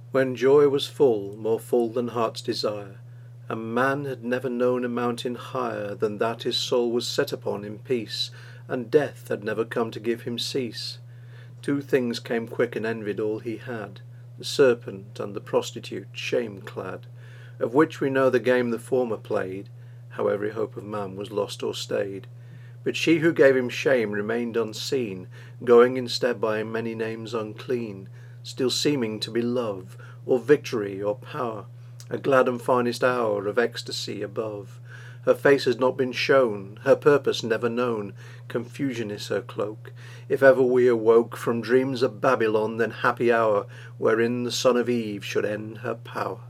When joy was full, more full than heart's desire, and man had never known a mountain higher than that his soul was set upon in peace, and death had never come to give him cease. Two things came quick and envied all he had, the serpent and the prostitute, shame-clad, of which we know the game the former played, how every hope of man was lost or stayed. But she who gave him shame remained unseen, going instead by many names unclean, still seeming to be love, or victory, or power, a glad and finest hour of ecstasy above. Her face has not been shown, her purpose never known, confusion is her cloak. If ever we awoke from dreams of Babylon, then happy hour, wherein the son of Eve should end her power.